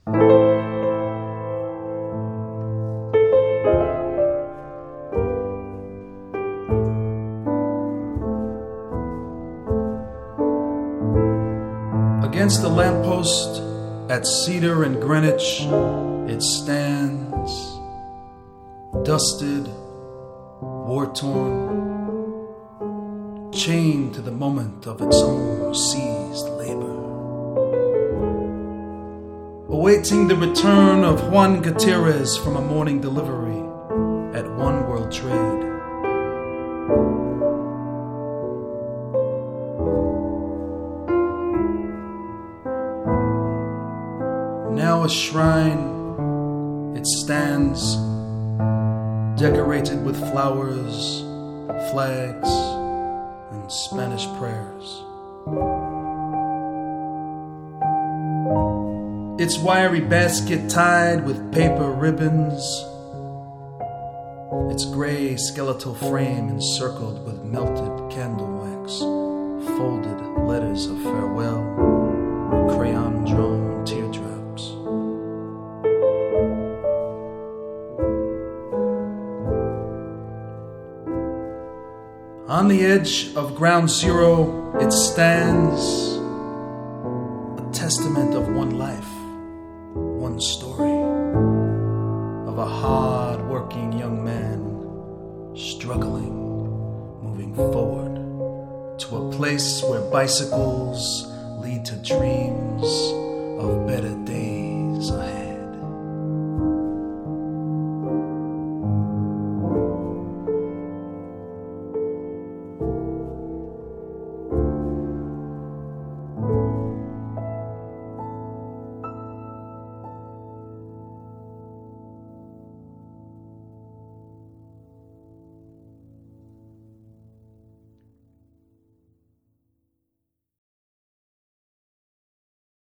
Against the lamppost at Cedar and Greenwich, it stands, dusted, war-torn, chained to the moment of its own seized labor, awaiting the return of Juan Gutierrez from a morning delivery at One World Trade. Now a shrine, it stands, decorated with flowers, flags, and Spanish prayers. Its wiry basket tied with paper ribbons, its gray skeletal frame encircled with melted candle wax, folded letters of farewell, crayon-drawn teardrops. On the edge of ground zero, it stands, a testament of one life, one story, of a hard-working young man struggling, moving forward to a place where bicycles lead to dreams of better days.